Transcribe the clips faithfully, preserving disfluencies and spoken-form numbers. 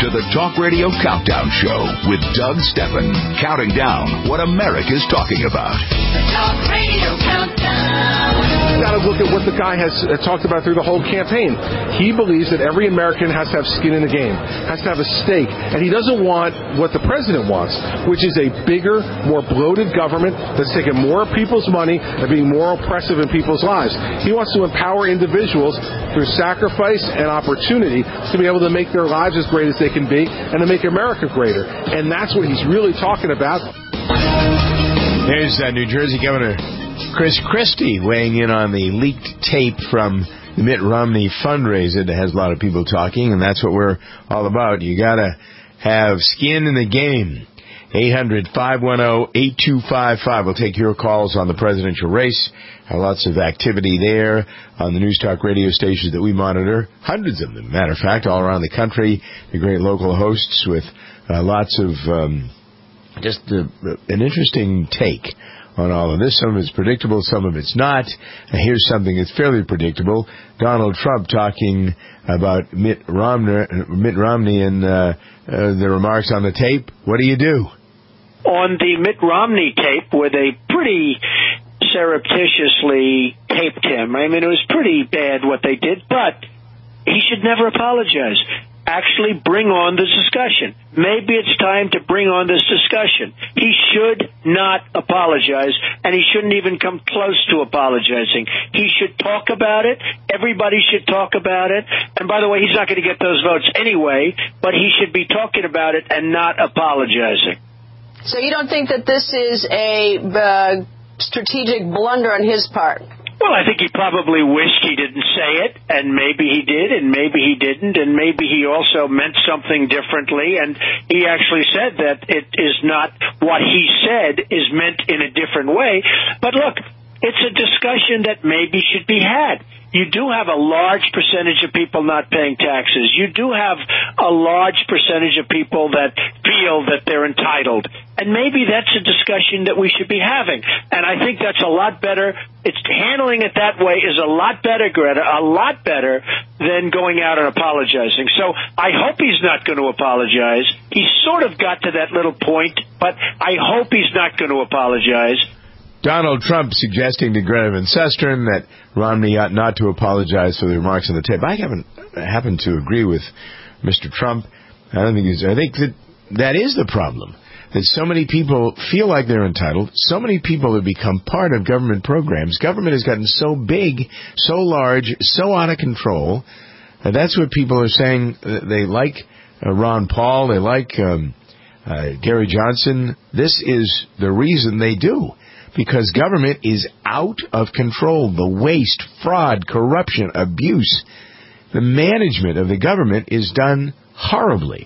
to the Talk Radio Countdown Show with Doug Steffen, counting down what America's talking about. The Talk Radio Countdown. You've got to look at what the guy has uh, talked about through the whole campaign. He believes that every American has to have skin in the game, has to have a stake, and he doesn't want what the president wants, which is a bigger, more bloated government that's taking more of people's money and being more oppressive in people's lives. He wants to empower individuals through sacrifice and opportunity to be able to make their lives as great as they can be and to make America greater. And that's what he's really talking about. Here's uh, New Jersey Governor Chris Christie weighing in on the leaked tape from the Mitt Romney fundraiser that has a lot of people talking, and that's what we're all about. You got to have skin in the game. eight hundred, five one zero, eight two five five. We'll take your calls on the presidential race. Have lots of activity there on the News Talk radio stations that we monitor. Hundreds of them, matter of fact, all around the country. The great local hosts with uh, lots of um, just uh, an interesting take on all of this. Some of it's predictable, some of it's not. Uh, here's something that's fairly predictable. Donald Trump talking about Mitt Romney, Mitt Romney and uh, uh, the remarks on the tape. What do you do? On the Mitt Romney tape, where they pretty surreptitiously taped him, I mean, it was pretty bad what they did, but he should never apologize. Actually bring on this discussion. Maybe it's time to bring on this discussion. He should not apologize, and he shouldn't even come close to apologizing. He should talk about it. Everybody should talk about it. And by the way, he's not going to get those votes anyway, but he should be talking about it and not apologizing. So you don't think that this is a uh, strategic blunder on his part? Well, I think he probably wished he didn't say it, and maybe he did, and maybe he didn't, and maybe he also meant something differently, and he actually said that it is not what he said is meant in a different way. But look, it's a discussion that maybe should be had. You do have a large percentage of people not paying taxes. You do have a large percentage of people that feel that they're entitled. And maybe that's a discussion that we should be having. And I think that's a lot better. It's handling it that way is a lot better, Greta, a lot better than going out and apologizing. So I hope he's not going to apologize. He sort of got to that little point, but I hope he's not going to apologize. Donald Trump suggesting to Greta Van Susteren that Romney ought not to apologize for the remarks on the tape. I haven't happened to agree with Mister Trump. I don't think he's. I think that that is the problem. That so many people feel like they're entitled. So many people have become part of government programs. Government has gotten so big, so large, so out of control. And that's what people are saying. They like uh, Ron Paul. They like um, uh, Gary Johnson. This is the reason they do. Because government is out of control. The waste, fraud, corruption, abuse, the management of the government is done horribly.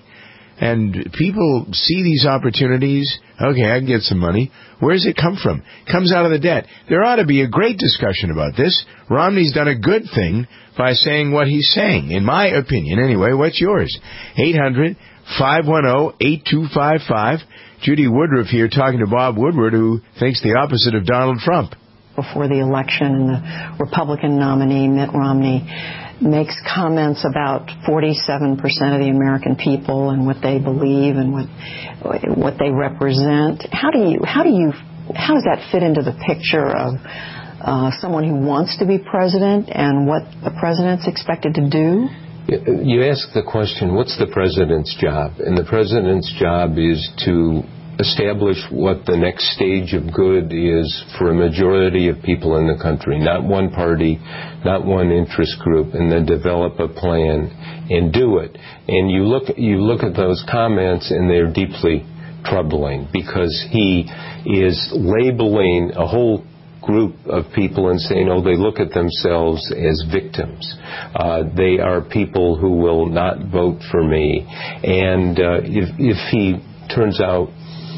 And people see these opportunities. Okay, I can get some money. Where does it come from? It comes out of the debt. There ought to be a great discussion about this. Romney's done a good thing by saying what he's saying, in my opinion. Anyway, what's yours? eight hundred, five one zero, eight two five five. Judy Woodruff here talking to Bob Woodward, who thinks the opposite of Donald Trump. Before the election, the Republican nominee, Mitt Romney, makes comments about forty-seven percent of the American people and what they believe and what what they represent. How do you how do you how does that fit into the picture of uh, someone who wants to be president and what the president's expected to do? You ask the question, what's the president's job? And the president's job is to establish what the next stage of good is for a majority of people in the country, not one party, not one interest group, and then develop a plan and do it. And you look, you look at those comments, and they're deeply troubling because he is labeling a whole group of people and saying, oh, they look at themselves as victims. Uh, they are people who will not vote for me. And uh, if, if he turns out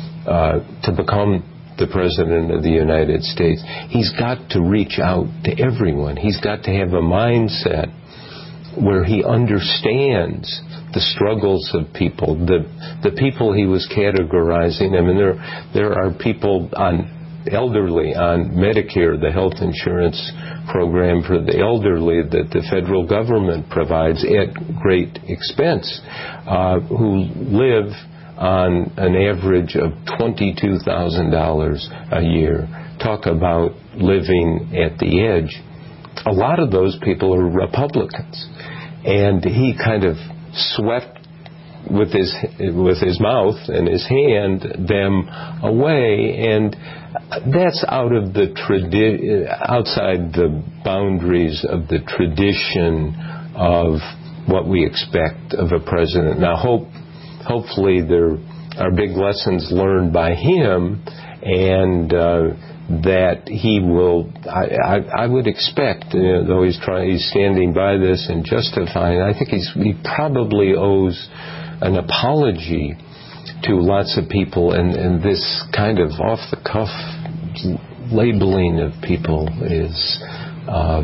uh, to become the President of the United States, he's got to reach out to everyone. He's got to have a mindset where he understands the struggles of people, the the people he was categorizing. I mean, there there are people on elderly on Medicare, the health insurance program for the elderly that the federal government provides at great expense, uh, who live on an average of twenty-two thousand dollars a year. Talk about living at the edge. A lot of those people are Republicans. And he kind of swept with his with his mouth and his hand them away, and that's out of the tradi- outside the boundaries of the tradition of what we expect of a president. Now, hope hopefully there are big lessons learned by him, and uh, that he will. I, I, I would expect, you know, though he's trying, he's standing by this and justifying. I think he's he probably owes an apology to lots of people, and, and this kind of off-the-cuff labeling of people is, uh,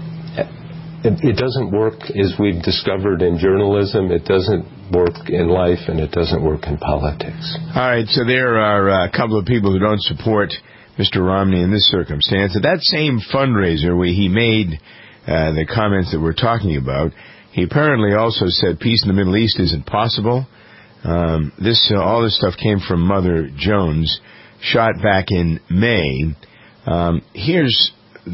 it, it doesn't work, as we've discovered in journalism. It doesn't work in life, and it doesn't work in politics. All right, so there are a couple of people who don't support Mister Romney in this circumstance. At that same fundraiser where he made uh, the comments that we're talking about, he apparently also said peace in the Middle East isn't possible. Um, this uh, all this stuff came from Mother Jones, shot back in May. Um, here's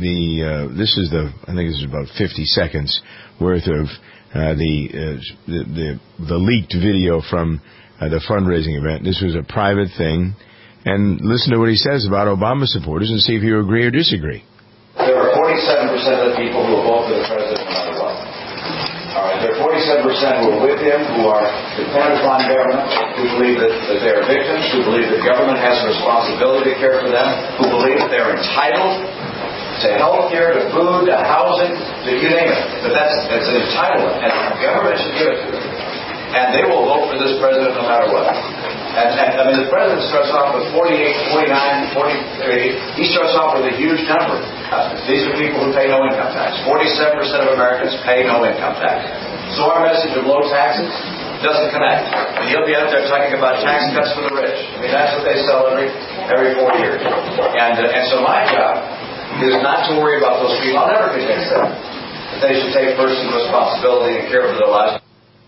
the uh, this is the I think this is about fifty seconds worth of uh, the, uh, the the the leaked video from uh, the fundraising event. This was a private thing, and listen to what he says about Obama supporters and see if you agree or disagree. There are forty-seven percent of the people who will vote for the president no matter what. All right, there are forty-seven percent who are with him, who are dependent upon government, who believe that, that they are victims, who believe that government has a responsibility to care for them, who believe that they're entitled to health care, to food, to housing, to you name it. But that's, that's an entitlement, and government should give it to them. And they will vote for this president no matter what. And, and I mean, the president starts off with forty-eight, forty-nine, forty-three. He starts off with a huge number. Uh, these are people who pay no income tax. forty-seven percent of Americans pay no income tax. So our message of low taxes doesn't connect. And you'll be out there talking about tax cuts for the rich. I mean, that's what they sell every every four years. And uh, and so my job is not to worry about those people. I'll never convince them that they should take personal responsibility and care for their lives.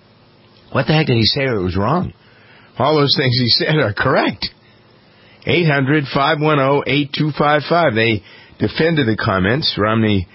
What the heck did he say that was wrong? All those things he said are correct. eight hundred, five one zero, eight two five five. They defended the comments. Romney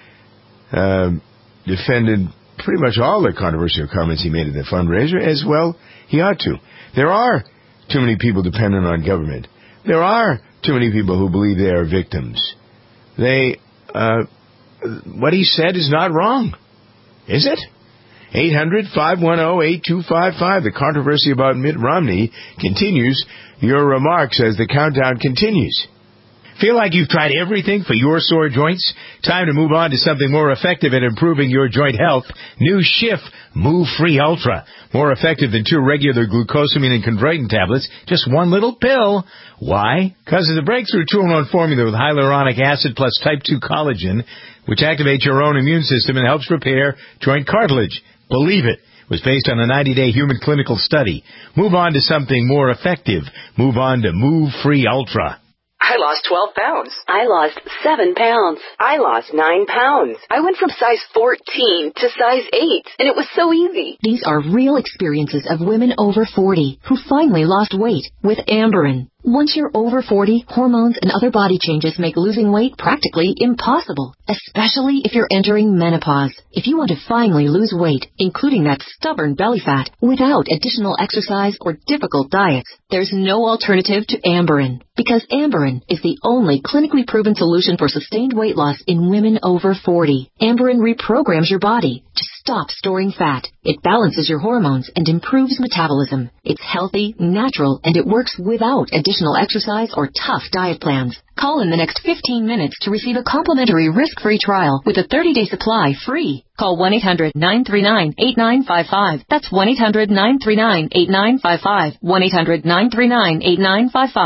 uh, defended pretty much all the controversial comments he made at the fundraiser, as well he ought to. There are too many people dependent on government. There are too many people who believe they are victims. They, uh, what he said is not wrong. Is it? eight hundred, five one zero, eight two five five. The controversy about Mitt Romney continues. Your remarks as the countdown continues. Feel like you've tried everything for your sore joints? Time to move on to something more effective at improving your joint health. New Schiff Move Free Ultra. More effective than two regular glucosamine and chondroitin tablets. Just one little pill. Why? Because of the breakthrough two in one formula with hyaluronic acid plus type two collagen, which activates your own immune system and helps repair joint cartilage. Believe it. It was based on a ninety-day human clinical study. Move on to something more effective. Move on to Move Free Ultra. I lost twelve pounds. I lost seven pounds. I lost nine pounds. I went from size fourteen to size eight, and it was so easy. These are real experiences of women over forty who finally lost weight with Amberen. Once you're over forty, hormones and other body changes make losing weight practically impossible, especially if you're entering menopause. If you want to finally lose weight, including that stubborn belly fat, without additional exercise or difficult diets, there's no alternative to Amberen. Because Amberen is the only clinically proven solution for sustained weight loss in women over forty. Amberen reprograms your body to stop storing fat. It balances your hormones and improves metabolism. It's healthy, natural, and it works without additional exercise or tough diet plans. Call in the next fifteen minutes to receive a complimentary risk-free trial with a thirty-day supply free. Call one eight hundred, nine three nine, eight nine five five. That's one eight hundred, nine three nine, eight nine five five. one eight hundred, nine three nine, eight nine five five.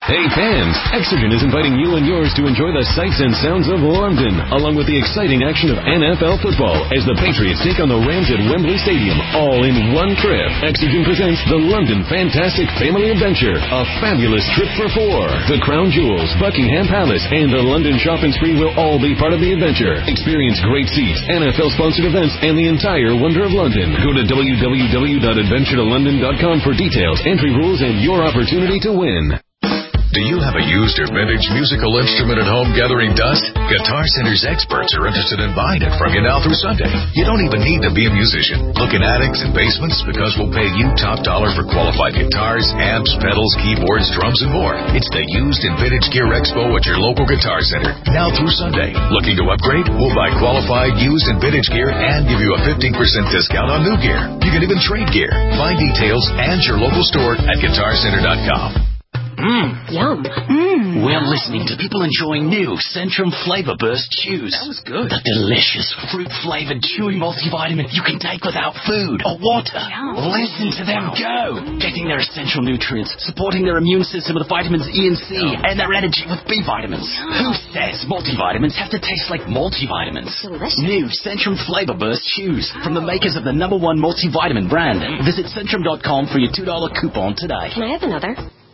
Hey fans, Exogen is inviting you and yours to enjoy the sights and sounds of London, along with the exciting action of N F L football as the Patriots take on the Rams at Wembley Stadium, all in one trip. Exogen presents the London Fantastic Family Adventure, a fabulous trip for four. The Crown Jewels, Buckingham Palace, and the London Shopping Spree will all be part of the adventure. Experience great seats, N F L-sponsored events, and the entire wonder of London. Go to w w w dot adventure to london dot com for details, entry rules, and your opportunity to win. Do you have a used or vintage musical instrument at home gathering dust? Guitar Center's experts are interested in buying it from you now through Sunday. You don't even need to be a musician. Look in attics and basements because we'll pay you top dollar for qualified guitars, amps, pedals, keyboards, drums, and more. It's the Used and Vintage Gear Expo at your local Guitar Center. Now through Sunday. Looking to upgrade? We'll buy qualified used and vintage gear and give you a fifteen percent discount on new gear. You can even trade gear. Find details and your local store at guitar center dot com. Mmm. Yum. Mmm. We're listening to people enjoying new Centrum Flavor Burst Chews. That was good. The delicious fruit-flavored chewy multivitamin you can take without food or water. Yum. Listen to them go. Getting their essential nutrients, supporting their immune system with vitamins E and C, Yum. and their energy with B vitamins. Yum. Who says multivitamins have to taste like multivitamins? Delicious. New Centrum Flavor Burst Chews from the makers of the number one multivitamin brand. Visit Centrum dot com for your two dollar coupon today. Can I have another?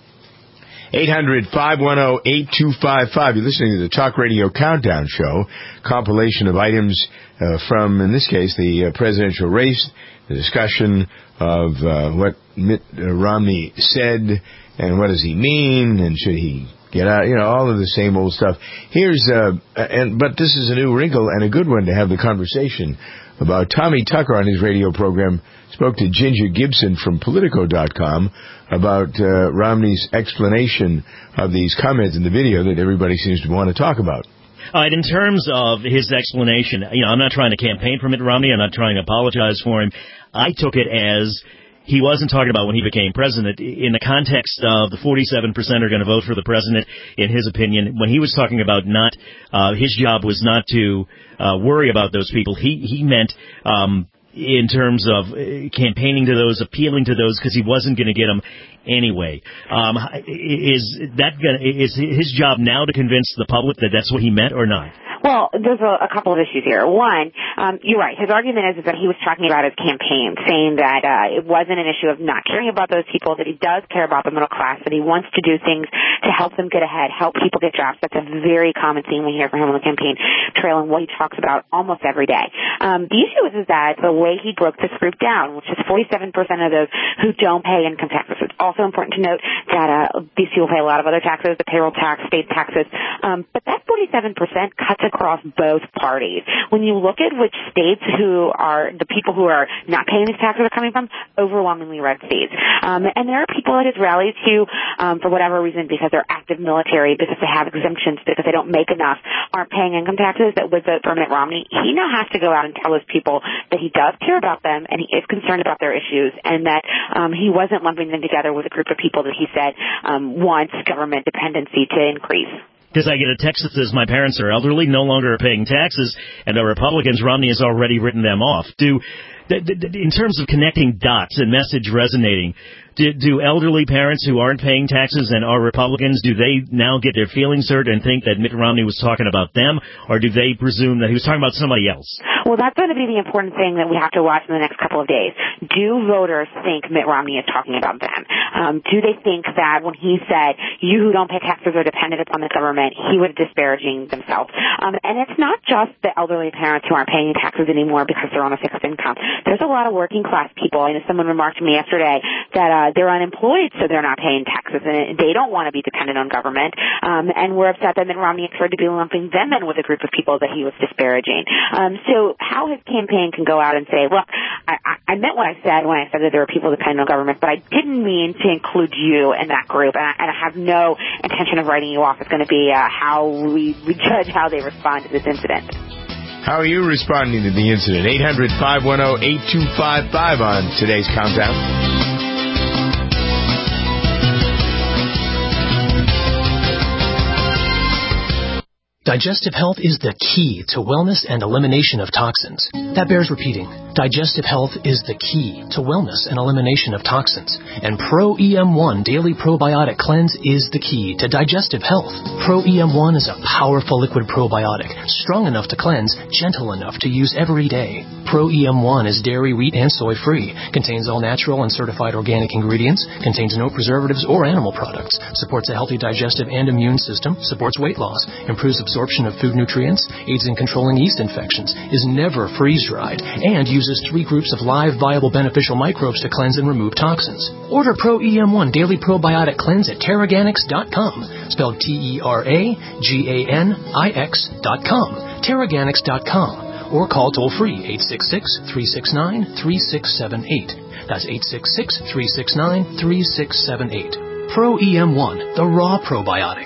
eight hundred, five one zero, eight two five five. You're listening to the Talk Radio Countdown Show, compilation of items uh, from, in this case, the uh, presidential race, the discussion of uh, what Mitt uh, Romney said and what does he mean and should he get out, you know, all of the same old stuff. Here's, uh, and but this is a new wrinkle and a good one to have the conversation about. Tommy Tucker on his radio program spoke to Ginger Gibson from Politico dot com about uh, Romney's explanation of these comments in the video that everybody seems to want to talk about. All right, in terms of his explanation, you know, I'm not trying to campaign for Mitt Romney. I'm not trying to apologize for him. I took it as he wasn't talking about when he became president in the context of the forty-seven percent are going to vote for the president, in his opinion. When he was talking about not, uh, his job was not to uh, worry about those people. He, he meant, um, in terms of campaigning to those, appealing to those, because he wasn't going to get them anyway. Um, is that gonna, is his job now to convince the public that that's what he meant or not? Well, there's a, a couple of issues here. One, um, you're right. His argument is, is that he was talking about his campaign, saying that uh, it wasn't an issue of not caring about those people, that he does care about the middle class, that he wants to do things to help them get ahead, help people get jobs. That's a very common theme we hear from him on the campaign trail and what he talks about almost every day. Um, the issue is, is that the way he broke this group down, which is forty-seven percent of those who don't pay income taxes. It's also important to note that uh, these people pay a lot of other taxes, the payroll tax, state taxes, um, but that forty-seven percent cuts across both parties. When you look at which states who are the people who are not paying these taxes are coming from, overwhelmingly red states. Um, and there are people at his rallies who, um, for whatever reason, because they're active military, because they have exemptions, because they don't make enough, aren't paying income taxes that would vote for Mitt Romney. He now has to go out and tell those people that he does care about them and he is concerned about their issues and that um, he wasn't lumping them together with a group of people that he said um, wants government dependency to increase. Because I get a text that says my parents are elderly, no longer paying taxes, and the Republicans, Romney has already written them off. Do, in terms of connecting dots and message resonating, do, do elderly parents who aren't paying taxes and are Republicans, do they now get their feelings hurt and think that Mitt Romney was talking about them, or do they presume that he was talking about somebody else? Well, that's going to be the important thing that we have to watch in the next couple of days. Do voters think Mitt Romney is talking about them? Um, do they think that when he said, you who don't pay taxes are dependent upon the government, he was disparaging themselves? Um, and it's not just the elderly parents who aren't paying taxes anymore because they're on a fixed income. There's a lot of working class people. I know someone remarked to me yesterday that uh, they're unemployed, so they're not paying taxes, and they don't want to be dependent on government. Um, and we're upset that Mitt Romney appeared to be lumping them in with a group of people that he was disparaging. Um, so how his campaign can go out and say, look, I, I, I meant what I said when I said that there are people dependent on government, but I didn't mean to include you in that group, and I, and I have no intention of writing you off. It's going to be uh, how we, we judge how they respond to this incident. How are you responding to the incident? eight hundred, five one zero, eight two five five on today's Countdown. Digestive health is the key to wellness and elimination of toxins. That bears repeating. Digestive health is the key to wellness and elimination of toxins. And Pro E M one Daily Probiotic Cleanse is the key to digestive health. Pro E M one is a powerful liquid probiotic, strong enough to cleanse, gentle enough to use every day. Pro E M one is dairy, wheat, and soy-free, contains all natural and certified organic ingredients, contains no preservatives or animal products, supports a healthy digestive and immune system, supports weight loss, improves absorption of food nutrients, aids in controlling yeast infections, is never freeze-dried, and uses three groups of live, viable, beneficial microbes to cleanse and remove toxins. Order Pro E M one Daily Probiotic Cleanse at Terraganics dot com, spelled T E R A G A N I X dot com, Terraganics dot com, or call toll-free eight six six, three six nine, three six seven eight. That's eight six six, three six nine, three six seven eight. Pro E M one, the raw probiotic.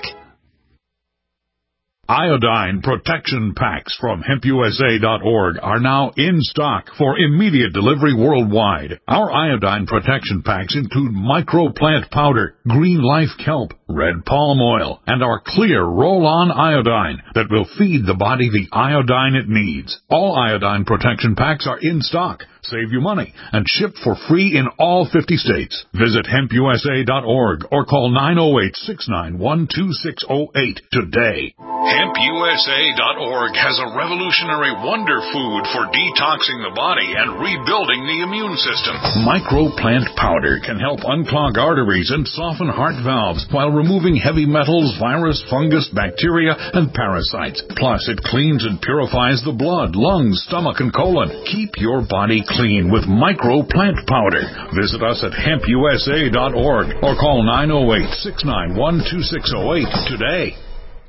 Iodine protection packs from hemp U S A dot org are now in stock for immediate delivery worldwide. Our iodine protection packs include microplant powder, green life kelp, red palm oil, and our clear roll-on iodine that will feed the body the iodine it needs. All iodine protection packs are in stock. Save you money and ship for free in all fifty states. Visit hemp U S A dot org or call nine oh eight, six nine one, two six oh eight today. hemp U S A dot org has a revolutionary wonder food for detoxing the body and rebuilding the immune system. Microplant powder can help unclog arteries and soften heart valves while removing heavy metals, virus, fungus, bacteria, and parasites. Plus, it cleans and purifies the blood, lungs, stomach, and colon. Keep your body clean with Microplant powder. Visit us at hemp U S A dot org or call nine oh eight, six nine one, two six oh eight today.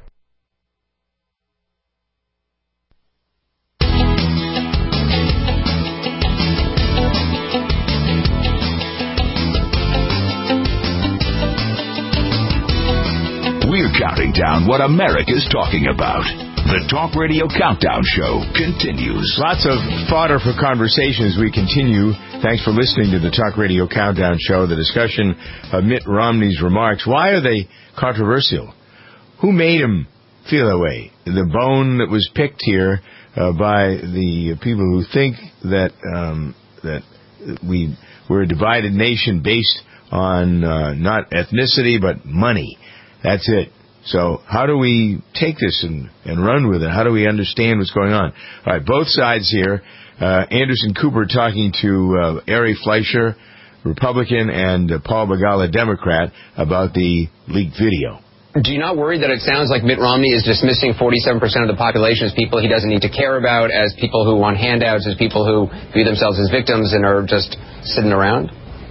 We're counting down what America's talking about. The Talk Radio Countdown Show continues. Lots of fodder for conversation as we continue. Thanks for listening to the Talk Radio Countdown Show. The discussion of Mitt Romney's remarks. Why are they controversial? Who made him feel that way? The bone that was picked here uh, by the people who think that um, that we we're a divided nation based on uh, not ethnicity but money. That's it. So how do we take this and, and run with it? How do we understand what's going on? All right, both sides here. Uh, Anderson Cooper talking to uh, Ari Fleischer, Republican, and uh, Paul Begala, Democrat, about the leaked video. Do you not worry that it sounds like Mitt Romney is dismissing forty-seven percent of the population as people he doesn't need to care about, as people who want handouts, as people who view themselves as victims and are just sitting around?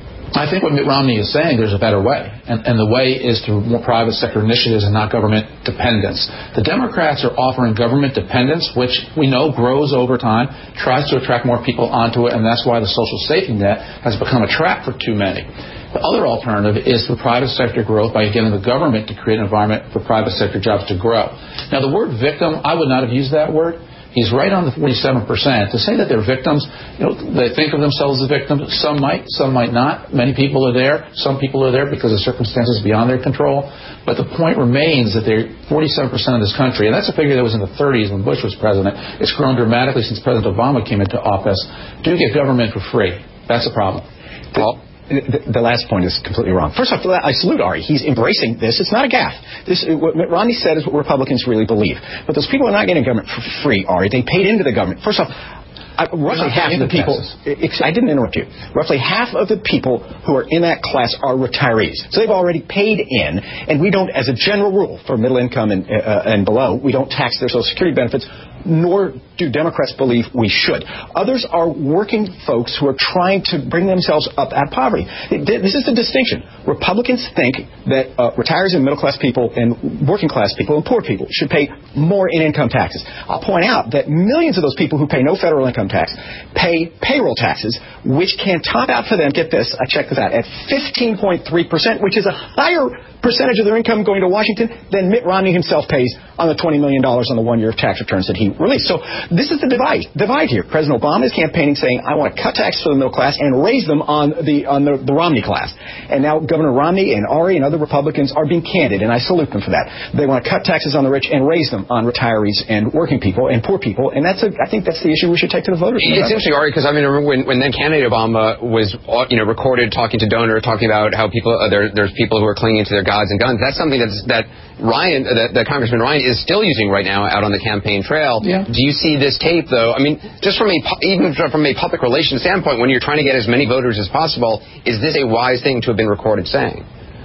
I think what Mitt Romney is saying, there's a better way. And, and the way is through more private sector initiatives and not government dependence. The Democrats are offering government dependence, which we know grows over time, tries to attract more people onto it, and that's why the social safety net has become a trap for too many. The other alternative is for private sector growth by getting the government to create an environment for private sector jobs to grow. Now, the word victim, I would not have used that word. He's right on the forty-seven percent. To say that they're victims, you know, they think of themselves as victims. Some might, some might not. Many people are there. Some people are there because of circumstances beyond their control. But the point remains that they're forty-seven percent of this country, and that's a figure that was in the thirties when Bush was president. It's grown dramatically since President Obama came into office. Do get government for free. That's a problem. Paul? The, the last point is completely wrong. First off, I salute Ari. He's embracing this. It's not a gaffe. This, what Romney said is what Republicans really believe. But those people are not getting government for free, Ari. They paid into the government. First off, I, roughly half of the people... I didn't interrupt you. Roughly half of the people who are in that class are retirees. So they've already paid in, and we don't, as a general rule, for middle income and, uh, and below, we don't tax their Social Security benefits, nor do Democrats believe we should. Others are working folks who are trying to bring themselves up out of poverty. This is the distinction. Republicans think that uh, retirees and middle-class people and working-class people and poor people should pay more in income taxes. I'll point out that millions of those people who pay no federal income income tax, pay payroll taxes, which can top out for them, get this, I checked this out, at fifteen point three percent, which is a higher percentage of their income going to Washington than Mitt Romney himself pays on the twenty million dollars on the one year of tax returns that he released. So this is the divide, divide here. President Obama is campaigning saying, I want to cut taxes for the middle class and raise them on the on the, the Romney class. And now Governor Romney and Ari and other Republicans are being candid, and I salute them for that. They want to cut taxes on the rich and raise them on retirees and working people and poor people, and that's a, I think that's the issue we should take to the voters. It's interesting, Ari, because I mean, remember when, when then candidate Obama was, you know, recorded talking to donors, talking about how people uh, there, there's people who are clinging to their gods and guns. That's something that's, that Ryan, uh, that, that Congressman Ryan is still using right now out on the campaign trail. Yeah. Do you see this tape, though? I mean, just from a even from a public relations standpoint, when you're trying to get as many voters as possible, is this a wise thing to have been recorded saying?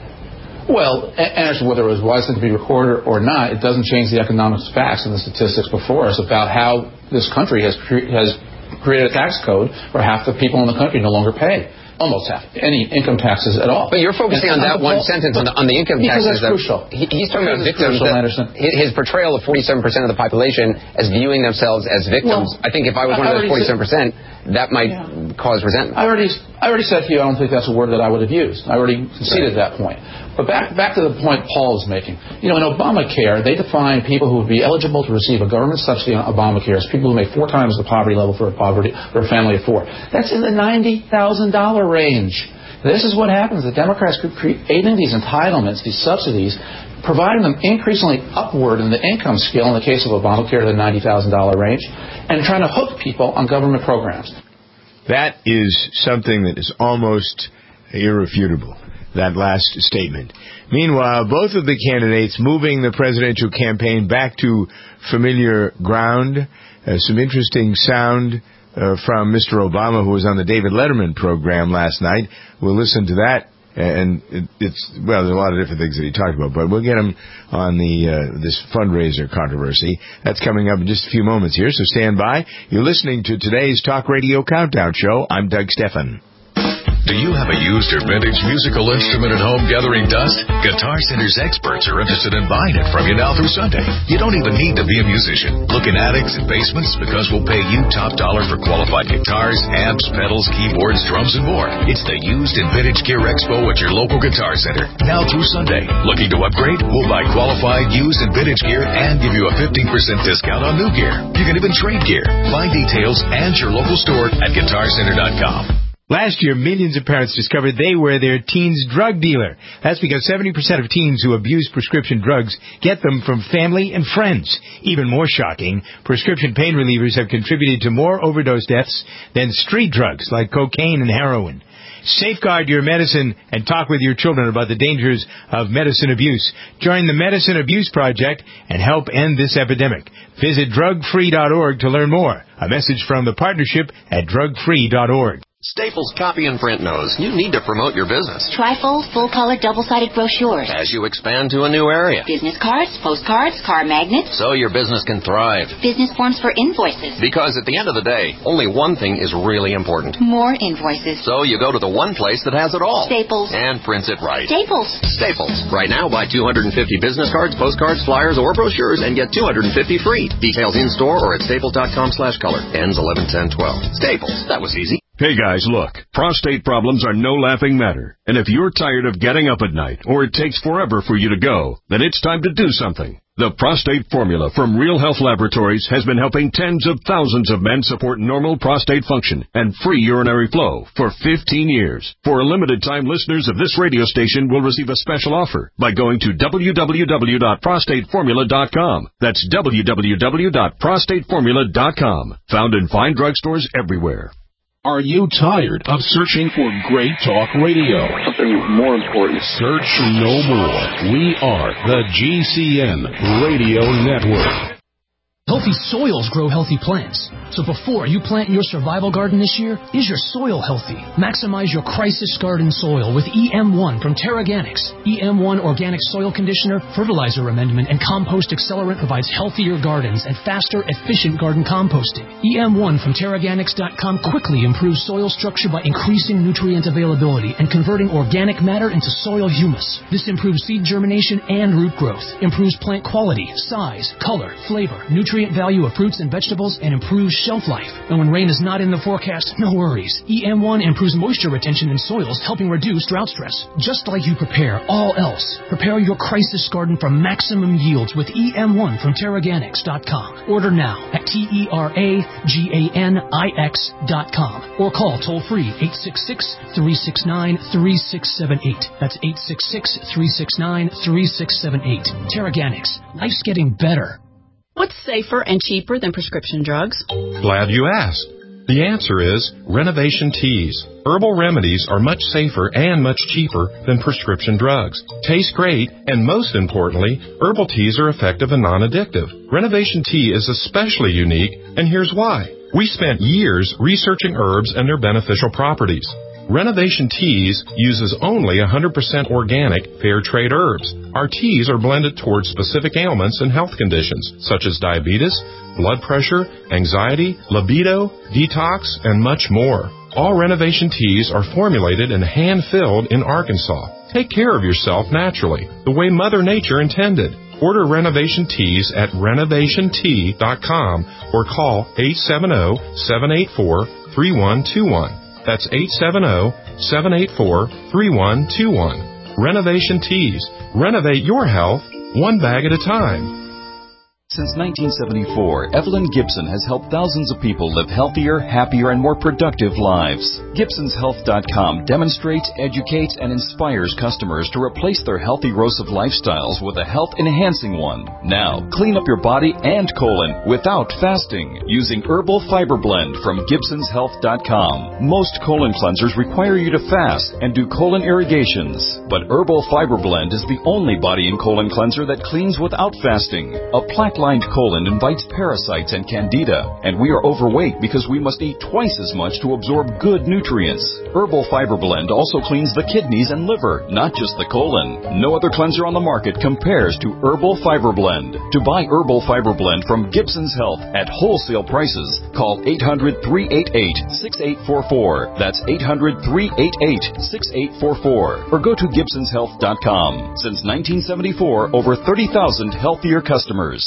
Well, as to whether it was wise thing to be recorded or not, it doesn't change the economic facts and the statistics before us about how this country has cre- has created a tax code where half the people in the country no longer pay. Almost half any income taxes at all. But you're focusing and on that one sentence on the, on the income because taxes. Because that's crucial. He, he's talking because about victims. Crucial, his, his portrayal of forty-seven percent of the population as viewing themselves as victims. Well, I think if I was one of those forty-seven percent, that might yeah. cause resentment. I already, I already said to you, I don't think that's a word that I would have used. I already conceded right. that point. But back, back to the point Paul is making. You know, in Obamacare, they define people who would be eligible to receive a government subsidy on Obamacare as people who make four times the poverty level for a poverty for a family of four. That's in the ninety thousand dollars range. This is what happens. The Democrats keep creating these entitlements, these subsidies, providing them increasingly upward in the income scale in the case of Obamacare to the ninety thousand dollars range, and trying to hook people on government programs. That is something that is almost irrefutable, that last statement. Meanwhile, both of the candidates moving the presidential campaign back to familiar ground. Uh, some interesting sound Uh, from Mister Obama, who was on the David Letterman program last night. We'll listen to that, and it, it's, well, there's a lot of different things that he talked about, but we'll get him on the uh, this fundraiser controversy. That's coming up in just a few moments here, so stand by. You're listening to today's Talk Radio Countdown Show. I'm Doug Stephan. Do you have a used or vintage musical instrument at home gathering dust? Guitar Center's experts are interested in buying it from you now through Sunday. You don't even need to be a musician. Look in attics and basements because we'll pay you top dollar for qualified guitars, amps, pedals, keyboards, drums, and more. It's the Used and Vintage Gear Expo at your local Guitar Center. Now through Sunday. Looking to upgrade? We'll buy qualified used and vintage gear and give you a fifteen percent discount on new gear. You can even trade gear. Find details and your local store at guitar center dot com. Last year, millions of parents discovered they were their teen's drug dealer. That's because seventy percent of teens who abuse prescription drugs get them from family and friends. Even more shocking, prescription pain relievers have contributed to more overdose deaths than street drugs like cocaine and heroin. Safeguard your medicine and talk with your children about the dangers of medicine abuse. Join the Medicine Abuse Project and help end this epidemic. Visit drug free dot org to learn more. A message from the partnership at drug free dot org. Staples Copy and Print knows you need to promote your business. Trifold, full-color, double-sided brochures. As you expand to a new area. Business cards, postcards, car magnets. So your business can thrive. Business forms for invoices. Because at the end of the day, only one thing is really important. More invoices. So you go to the one place that has it all. Staples. And prints it right. Staples. Staples. Right now, buy two hundred fifty business cards, postcards, flyers, or brochures and get two hundred fifty free. Details in-store or at staples dot com slash color. Ends eleven ten twelve. Staples. That was easy. Hey guys, look, prostate problems are no laughing matter. And if you're tired of getting up at night, or it takes forever for you to go, then it's time to do something. The Prostate Formula from Real Health Laboratories has been helping tens of thousands of men support normal prostate function and free urinary flow for fifteen years. For a limited time, listeners of this radio station will receive a special offer by going to w w w dot prostate formula dot com. That's w w w dot prostate formula dot com. Found in fine drugstores everywhere. Are you tired of searching for great talk radio? Something more important. Search no more. We are the G C N Radio Network. Healthy soils grow healthy plants. So before you plant your survival garden this year, is your soil healthy? Maximize your crisis garden soil with E M one from TerraGanix. E M one Organic Soil Conditioner, Fertilizer Amendment, and Compost Accelerant provides healthier gardens and faster, efficient garden composting. E M one from Terraganix dot com quickly improves soil structure by increasing nutrient availability and converting organic matter into soil humus. This improves seed germination and root growth, improves plant quality, size, color, flavor, nutrient nutrient value of fruits and vegetables and improves shelf life. And when rain is not in the forecast, no worries. E M one improves moisture retention in soils, helping reduce drought stress. Just like you prepare all else, prepare your crisis garden for maximum yields with E M one from Terraganics dot com. Order now at T E R A G A N I X dot com or call toll-free eight six six, three six nine, three six seven eight. That's eight six six, three six nine, three six seven eight. Terraganics. Life's getting better. What's safer and cheaper than prescription drugs? Glad you asked. The answer is Renovation Teas. Herbal remedies are much safer and much cheaper than prescription drugs. Taste great, and most importantly, herbal teas are effective and non-addictive. Renovation Tea is especially unique, and here's why. We spent years researching herbs and their beneficial properties. Renovation Teas uses only one hundred percent organic, fair trade herbs. Our teas are blended towards specific ailments and health conditions, such as diabetes, blood pressure, anxiety, libido, detox, and much more. All Renovation Teas are formulated and hand-filled in Arkansas. Take care of yourself naturally, the way Mother Nature intended. Order Renovation Teas at renovation tea dot com or call eight seven zero, seven eight four, three one two one. That's eight seven zero, seven eight four, three one two one. Renovation Teas. Renovate your health one bag at a time. Since nineteen seventy-four, Evelyn Gibson has helped thousands of people live healthier, happier, and more productive lives. Gibsons Health dot com demonstrates, educates, and inspires customers to replace their healthy erosive lifestyles with a health-enhancing one. Now, clean up your body and colon without fasting using Herbal Fiber Blend from Gibsons Health dot com. Most colon cleansers require you to fast and do colon irrigations, but Herbal Fiber Blend is the only body and colon cleanser that cleans without fasting. A plaque Plaque-lined colon invites parasites and candida, and we are overweight because we must eat twice as much to absorb good nutrients. Herbal Fiber Blend also cleans the kidneys and liver, not just the colon. No other cleanser on the market compares to Herbal Fiber Blend. To buy Herbal Fiber Blend from Gibsons Health at wholesale prices, call eight hundred, three eight eight, six eight four four. That's eight hundred, three eight eight, six eight four four. Or go to Gibsons Health dot com. Since nineteen seventy-four, over thirty thousand healthier customers.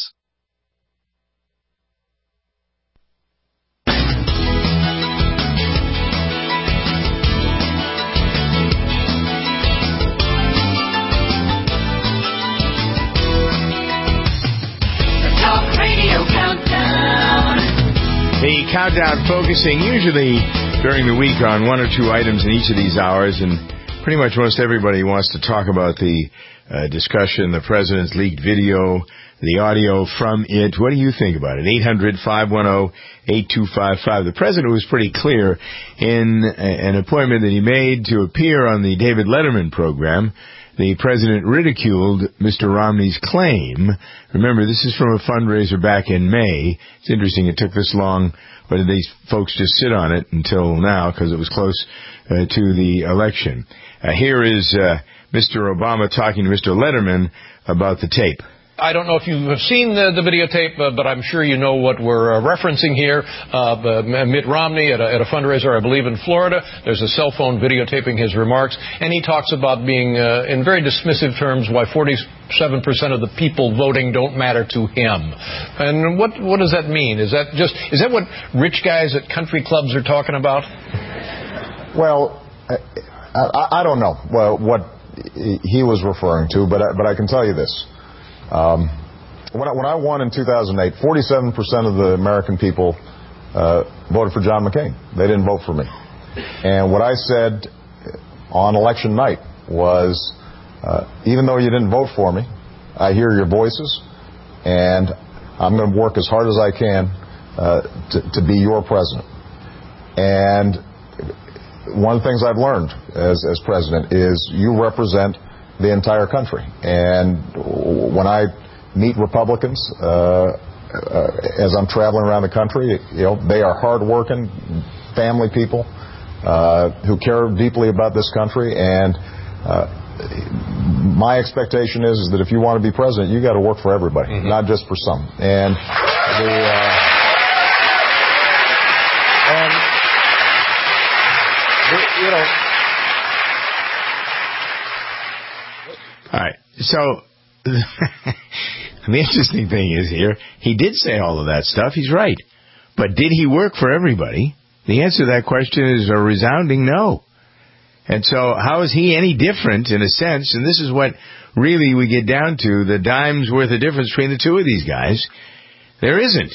The countdown focusing usually during the week on one or two items in each of these hours, and pretty much most everybody wants to talk about the uh, discussion, the president's leaked video, the audio from it. What do you think about it? eight hundred, five one zero, eight two five five. The president was pretty clear in a, an appointment that he made to appear on the David Letterman program. The president ridiculed Mister Romney's claim. Remember, this is from a fundraiser back in May. It's interesting it took this long, but these folks just sit on it until now because it was close uh, to the election. Uh, here is uh, Mister Obama talking to Mister Letterman about the tape. I don't know if you have seen the, the videotape, uh, but I'm sure you know what we're uh, referencing here. Uh, Mitt Romney at a, at a fundraiser, I believe, in Florida. There's a cell phone videotaping his remarks, and he talks about being, uh, in very dismissive terms, why forty-seven percent of the people voting don't matter to him. And what what does that mean? Is that just is that what rich guys at country clubs are talking about? Well, I, I, I don't know what he was referring to, but I, but I can tell you this. Um, when, I, when I won in two thousand eight, forty-seven percent of the American people uh, voted for John McCain. They didn't vote for me. And what I said on election night was, uh, even though you didn't vote for me, I hear your voices, and I'm going to work as hard as I can uh, to, to be your president. And one of the things I've learned as, as president is you represent the entire country. And when I meet Republicans, uh, uh, as I'm traveling around the country, you know, they are hardworking, family people uh, who care deeply about this country. And uh, my expectation is, is that if you want to be president, you got to work for everybody, mm-hmm. not just for some. And the uh, and the, you know. All right. So And the interesting thing is here, he did say all of that stuff. He's right. But did he work for everybody? The answer to that question is a resounding no. And so how is he any different in a sense? And this is what really we get down to, the dime's worth of difference between the two of these guys. There isn't.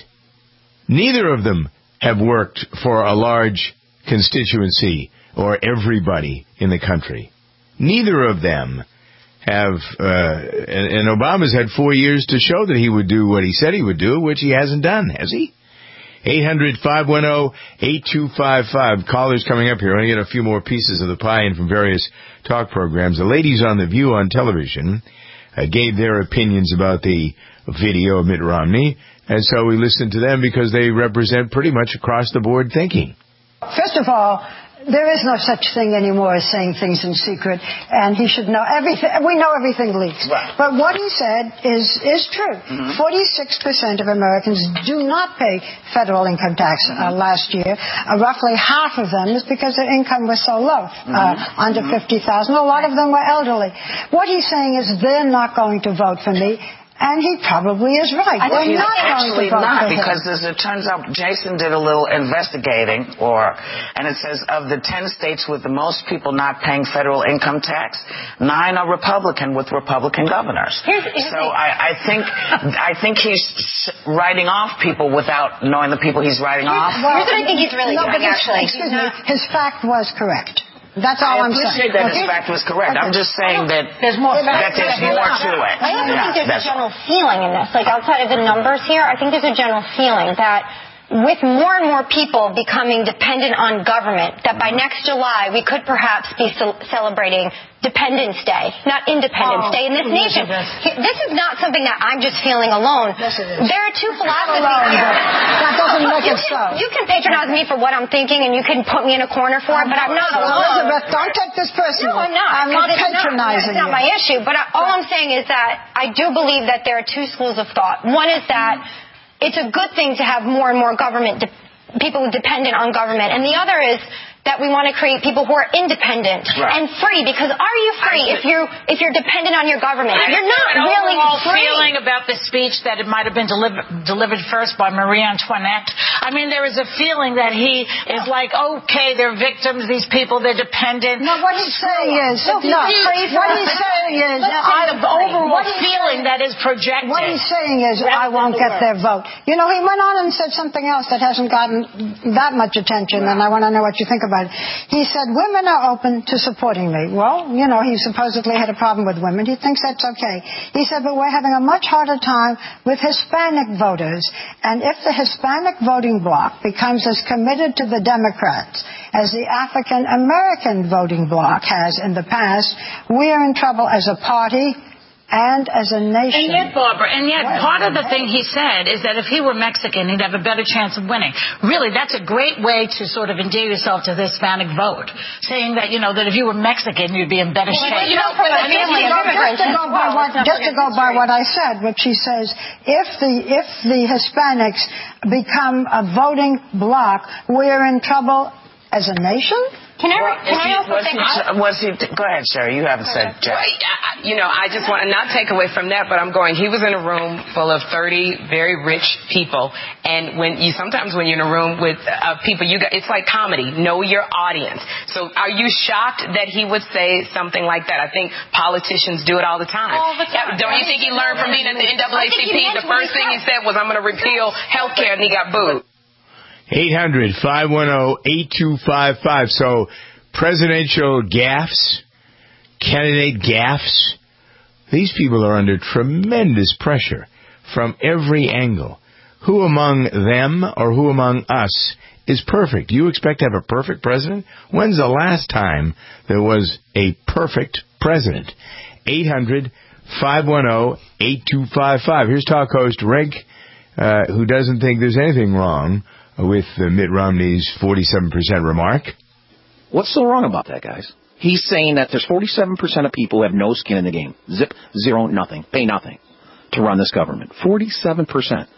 Neither of them have worked for a large constituency or everybody in the country. Neither of them have, uh, and, and Obama's had four years to show that he would do what he said he would do, which he hasn't done, has he? eight hundred, five one zero, eight two five five. Callers coming up here. I want to get a few more pieces of the pie in from various talk programs. The ladies on The View on television uh, gave their opinions about the video of Mitt Romney, and so we listened to them because they represent pretty much across the board thinking. First of all, there is no such thing anymore as saying things in secret, and he should know everything. We know everything leaks. Right. But what he said is is true. Mm-hmm. forty-six percent of Americans do not pay federal income tax uh, last year. Uh, roughly half of them is because their income was so low, mm-hmm. uh, under mm-hmm. fifty thousand dollars. A lot of them were elderly. What he's saying is they're not going to vote for me. And he probably is right. I think We're not actually going to vote not, for him. because as it turns out, Jason did a little investigating, or and it says of the ten states with the most people not paying federal income tax, nine are Republican with Republican governors. Here's, here's so I, I think I think he's writing off people without knowing the people he's writing off. Well, here's what I think he's really no, doing. Actually, excuse me, his fact was correct. That's all I I'm saying. appreciate that his fact was correct. Okay. I'm just saying that there's more, that there's more to it. I also yeah, think there's a general all. feeling in this, like outside of the numbers here, I think there's a general feeling that with more and more people becoming dependent on government, that by next July we could perhaps be ce- celebrating Dependence Day, not Independence oh, Day in this nation. This is not something that I'm just feeling alone. Yes, it is. There are two philosophies here. That doesn't make you it can, so. You can patronize me for what I'm thinking, and you can put me in a corner for it, but I'm not alone. Elizabeth, don't take this personally. No, I'm not. I'm not it's patronizing not, It's not my issue, but I, all I'm saying is that I do believe that there are two schools of thought. One is that it's a good thing to have more and more government, de- people dependent on government, and the other is that we want to create people who are independent right. and free. Because are you free if you if you're dependent on your government? I You're not an really overall free. Feeling about the speech that it might have been delivered delivered first by Marie Antoinette. I mean, there is a feeling that he is like, okay, they're victims. These people, they're dependent. No, what he's saying is, so no, he, what he's saying is, I, the overall feeling saying, that is projected. What he's saying is, I won't get their vote. You know, he went on and said something else that hasn't gotten that much attention, and I want to know what you think about it. He said, women are open to supporting me. Well, you know, he supposedly had a problem with women. He thinks that's okay. He said, but we're having a much harder time with Hispanic voters. And if the Hispanic voting bloc becomes as committed to the Democrats as the African American voting bloc has in the past, we're in trouble as a party and as a nation. And yet, Barbara, and yet what? Part of the thing he said is that if he were Mexican, he'd have a better chance of winning. Really, that's a great way to sort of endear yourself to the Hispanic vote, saying that, you know, that if you were Mexican, you'd be in better well, shape. You know, but I mean, just to go by what, just to go by what I said, which he says, if the if the Hispanics become a voting bloc, we're in trouble as a nation. Can I, can I also was, think... he, was he... Go ahead, Sherry. You haven't said Jeff. Well, I, you know, I just want to not take away from that, but I'm going, he was in a room full of thirty very rich people, and when you sometimes when you're in a room with uh, people, you got, it's like comedy. Know your audience. So are you shocked that he would say something like that? I think politicians do it all the time. All the time. Don't you think he learned from being at the N double A C P? The first thing he said was, I'm going to repeal health care, and he got booed. eight hundred, five one zero, eight two five five. So, presidential gaffes, candidate gaffes, these people are under tremendous pressure from every angle. Who among them or who among us is perfect? Do you expect to have a perfect president? When's the last time there was a perfect president? eight hundred, five one zero, eight two five five. Here's talk host Rick, uh, who doesn't think there's anything wrong with uh, Mitt Romney's forty-seven percent remark. What's so wrong about that, guys? He's saying that there's forty-seven percent of people who have no skin in the game. Zip, zero, nothing. Pay nothing to run this government. forty-seven percent.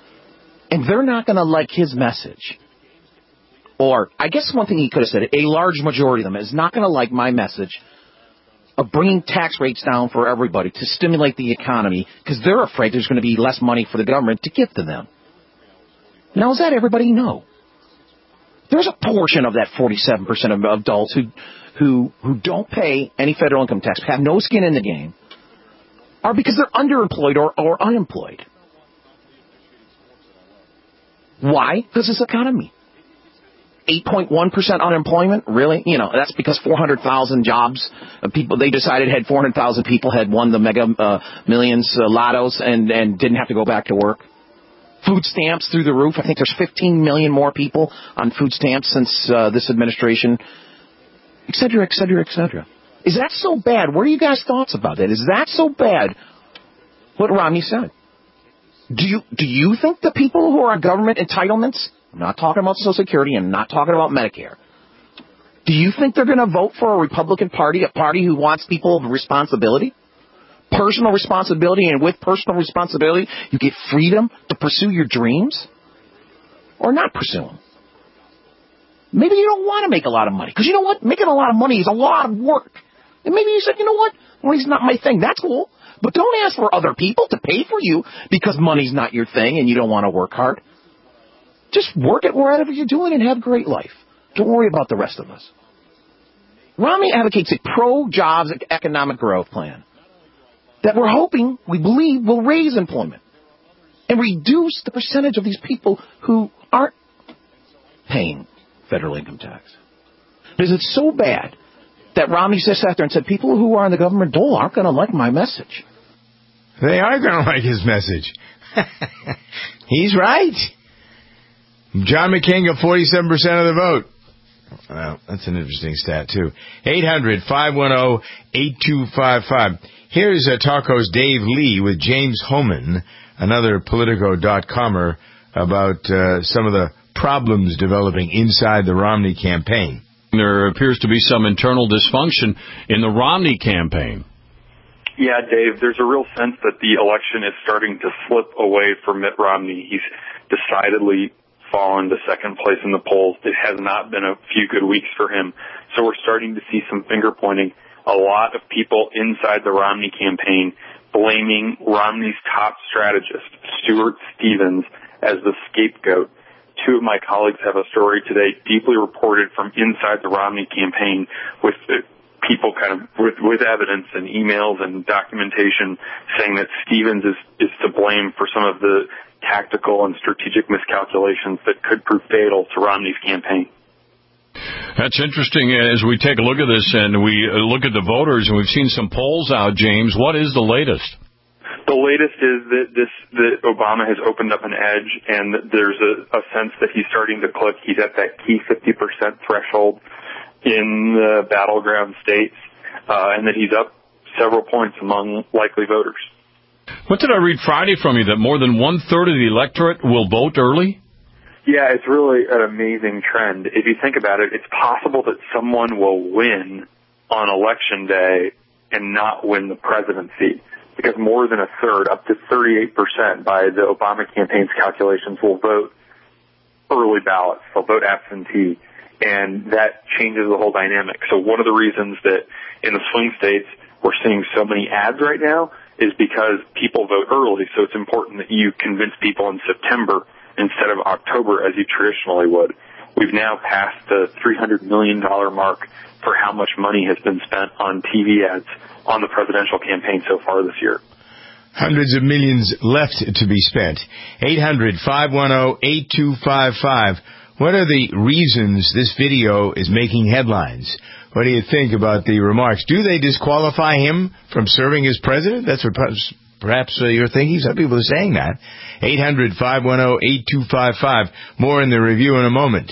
And they're not going to like his message. Or, I guess one thing he could have said, a large majority of them is not going to like my message of bringing tax rates down for everybody to stimulate the economy because they're afraid there's going to be less money for the government to give to them. Now, is that everybody? No. There's a portion of that forty-seven percent of adults who, who, who don't pay any federal income tax, have no skin in the game, are because they're underemployed or, or unemployed. Why? Because it's the economy. eight point one percent unemployment? Really? You know, that's because four hundred thousand jobs, uh, people, they decided had four hundred thousand people had won the mega uh, millions uh, lottos and, and didn't have to go back to work. Food stamps through the roof. I think there's fifteen million more people on food stamps since uh, this administration, et cetera, et cetera, et cetera. Is that so bad? What are you guys' thoughts about that? Is that so bad, what Romney said? Do you, do you think the people who are on government entitlements, I'm not talking about Social Security, I'm not talking about Medicare, do you think they're going to vote for a Republican Party, a party who wants people of responsibility? Personal responsibility, and with personal responsibility, you get freedom to pursue your dreams? Or not pursue them? Maybe you don't want to make a lot of money, because you know what? Making a lot of money is a lot of work. And maybe you said, you know what? Money's not my thing. That's cool. But don't ask for other people to pay for you because money's not your thing and you don't want to work hard. Just work at wherever you're doing and have a great life. Don't worry about the rest of us. Romney advocates a pro-jobs economic growth plan that we're hoping, we believe, will raise employment and reduce the percentage of these people who aren't paying federal income tax. Because it's so bad that Romney just sat there and said, people who are in the government dole aren't going to like my message. They are going to like his message. He's right. John McCain got forty-seven percent of the vote. Well, that's an interesting stat, too. eight hundred, five one zero, eight two five five. Here's uh, Talk host Dave Lee with James Hohmann, another Politico dot comer, about uh, some of the problems developing inside the Romney campaign. There appears to be some internal dysfunction in the Romney campaign. Yeah, Dave, there's a real sense that the election is starting to slip away from Mitt Romney. He's decidedly fallen to second place in the polls. It has not been a few good weeks for him. So we're starting to see some finger pointing. A lot of people inside the Romney campaign blaming Romney's top strategist, Stuart Stevens, as the scapegoat. Two of my colleagues have a story today deeply reported from inside the Romney campaign with people kind of with, with evidence and emails and documentation saying that Stevens is, is to blame for some of the tactical and strategic miscalculations that could prove fatal to Romney's campaign. That's interesting as we take a look at this and we look at the voters, and we've seen some polls out, James. What is the latest? The latest is that this that Obama has opened up an edge, and there's a, a sense that he's starting to click. He's at that key fifty percent threshold in the battleground states, uh, and that he's up several points among likely voters. What did I read Friday from you, that more than one-third of the electorate will vote early? Yeah, it's really an amazing trend. If you think about it, it's possible that someone will win on Election Day and not win the presidency, because more than a third, up to thirty-eight percent by the Obama campaign's calculations, will vote early ballots. They'll vote absentee, and that changes the whole dynamic. So one of the reasons that in the swing states we're seeing so many ads right now is because people vote early, so it's important that you convince people in September instead of October as you traditionally would. We've now passed the three hundred million dollars mark for how much money has been spent on T V ads on the presidential campaign so far this year. Hundreds of millions left to be spent. eight hundred, five one zero, eight two five five. What are the reasons this video is making headlines? What do you think about the remarks? Do they disqualify him from serving as president? That's what perhaps, perhaps uh, you're thinking. Some people are saying that. eight hundred, five one zero, eight two five five. More in the review in a moment.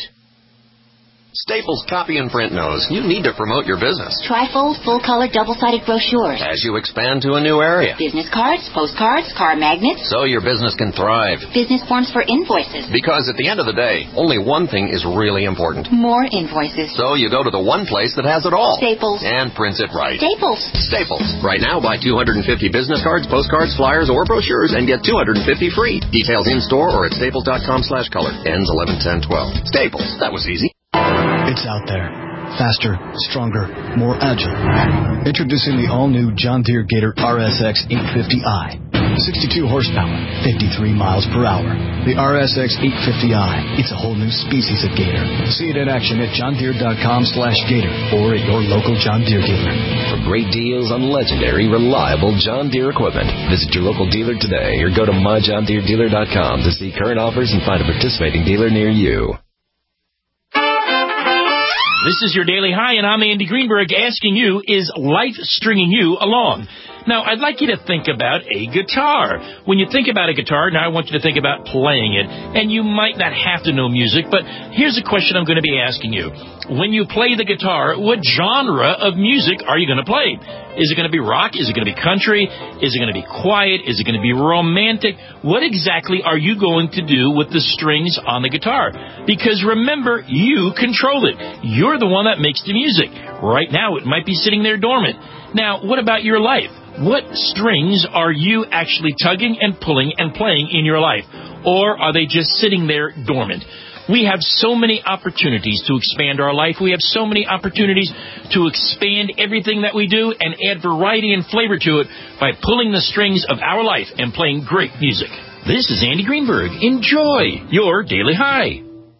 Staples Copy and Print knows you need to promote your business. Trifold, full-color, double-sided brochures. As you expand to a new area. Business cards, postcards, car magnets. So your business can thrive. Business forms for invoices. Because at the end of the day, only one thing is really important. More invoices. So you go to the one place that has it all. Staples. And prints it right. Staples. Staples. Right now, buy two hundred fifty business cards, postcards, flyers, or brochures and get two hundred fifty free. Details in-store or at staples dot com slash color. Ends eleven ten twelve. Staples. That was easy. It's out there. faster, stronger, more agile. Introducing the all-new John Deere Gator R S X eight fifty i. sixty-two horsepower, fifty-three miles per hour. The R S X eight fifty i. It's a whole new species of Gator. See it in action at johndeere.com slash Gator or at your local John Deere dealer. For great deals on legendary, reliable John Deere equipment, visit your local dealer today or go to my john deere dealer dot com to see current offers and find a participating dealer near you. This is your Daily High, and I'm Andy Greenberg asking you, is life stringing you along? Now, I'd like you to think about a guitar. When you think about a guitar, now I want you to think about playing it. And you might not have to know music, but here's a question I'm going to be asking you. When you play the guitar, what genre of music are you going to play? Is it going to be rock? Is it going to be country? Is it going to be quiet? Is it going to be romantic? What exactly are you going to do with the strings on the guitar? Because remember, you control it. You're the one that makes the music. Right now, it might be sitting there dormant. Now, what about your life? What strings are you actually tugging and pulling and playing in your life? Or are they just sitting there dormant? We have so many opportunities to expand our life. We have so many opportunities to expand everything that we do and add variety and flavor to it by pulling the strings of our life and playing great music. This is Andy Greenberg. Enjoy your Daily High.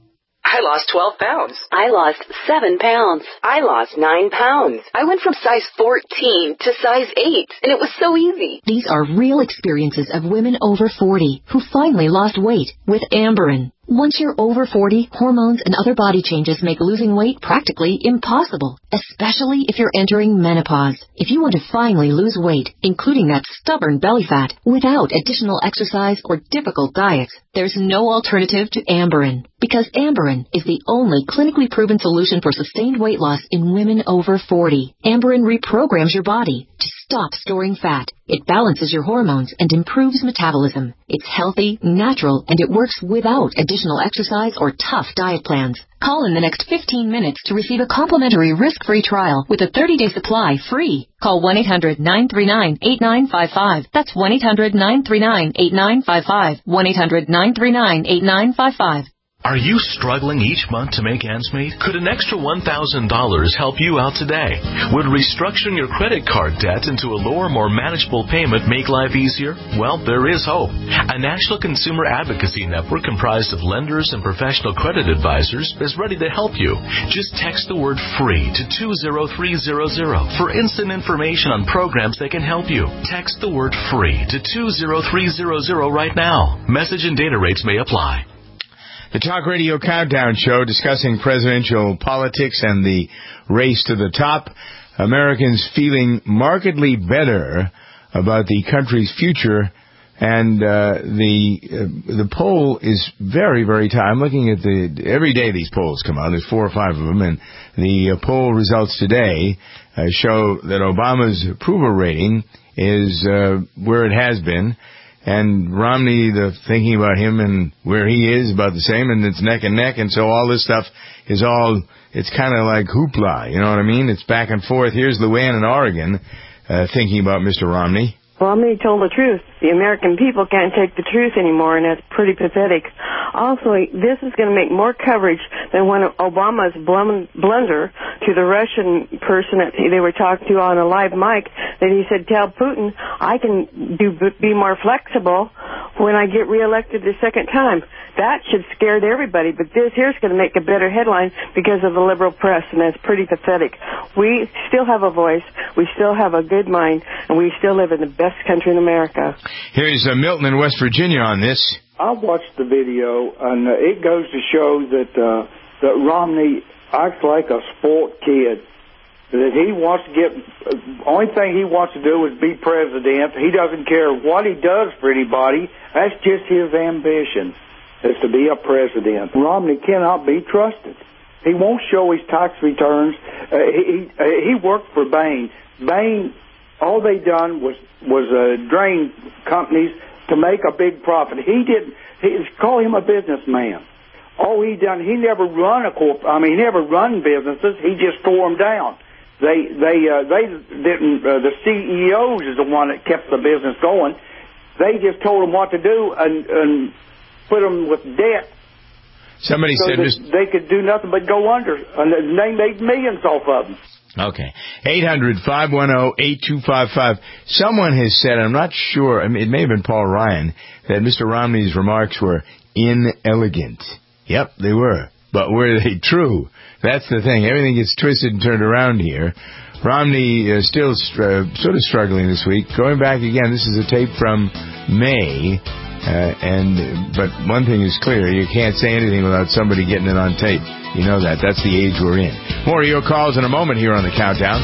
I lost twelve pounds. I lost seven pounds. I lost nine pounds. I went from size fourteen to size eight, and it was so easy. These are real experiences of women over forty who finally lost weight with Amberen. Once you're over forty, hormones and other body changes make losing weight practically impossible, especially if you're entering menopause. If you want to finally lose weight, including that stubborn belly fat, without additional exercise or difficult diets, there's no alternative to Amberen. Because Amberen is the only clinically proven solution for sustained weight loss in women over forty. Amberen reprograms your body to stop storing fat. It balances your hormones and improves metabolism. It's healthy, natural, and it works without additional exercise or tough diet plans. Call in the next fifteen minutes to receive a complimentary risk-free trial with a thirty-day supply free. Call one eight hundred nine three nine eight nine five five. That's one eight hundred nine three nine eight nine five five. one eight hundred nine three nine eight nine five five. Are you struggling each month to make ends meet? Could an extra one thousand dollars help you out today? Would restructuring your credit card debt into a lower, more manageable payment make life easier? Well, there is hope. A national consumer advocacy network comprised of lenders and professional credit advisors is ready to help you. Just text the word FREE to two zero three zero zero for instant information on programs that can help you. Text the word FREE to two zero three zero zero right now. Message and data rates may apply. The Talk Radio Countdown Show discussing presidential politics and the race to the top. Americans feeling markedly better about the country's future, and uh, the uh, the poll is very, very tight. I'm looking at the every day these polls come out. There's four or five of them, and the uh, poll results today uh, show that Obama's approval rating is uh, where it has been. And Romney, the thinking about him and where he is about the same, and it's neck and neck, and so all this stuff is all, it's kind of like hoopla, you know what I mean? It's back and forth. Here's Luann in Oregon uh, thinking about Mister Romney. Romney told the truth. The American people can't take the truth anymore, and that's pretty pathetic. Also, this is going to make more coverage than when Obama's blunder to the Russian person that they were talking to on a live mic, that he said, tell Putin, I can do be more flexible when I get reelected the second time. That should scare everybody, but this here's going to make a better headline because of the liberal press, and that's pretty pathetic. We still have a voice, we still have a good mind, and we still live in the best country in America. Here's uh, Milton in West Virginia on this. I watched the video, and uh, it goes to show that uh, that Romney acts like a spoiled kid. That he wants to get, uh, only thing he wants to do is be president. He doesn't care what he does for anybody. That's just his ambition, is to be a president. Romney cannot be trusted. He won't show his tax returns. Uh, he uh, he worked for Bain. Bain, all they done was was uh, drain companies to make a big profit. He didn't. He call him a businessman. All he done, he never run a corp. I mean, he never run businesses. He just tore them down. They they uh, they didn't. Uh, the C E Os is the one that kept the business going. They just told them what to do and, and put them with debt. Somebody so said that Mister they could do nothing but go under, and they made millions off of them. Okay. eight hundred, five one zero, eight two five five. Someone has said, I'm not sure, I mean, it may have been Paul Ryan, that Mister Romney's remarks were inelegant. Yep, they were. But were they true? That's the thing. Everything gets twisted and turned around here. Romney is still uh, sort of struggling this week. Going back again, this is a tape from May. Uh, and but one thing is clear, you can't say anything without somebody getting it on tape. You know that. That's the age we're in. More of your calls in a moment here on the Countdown.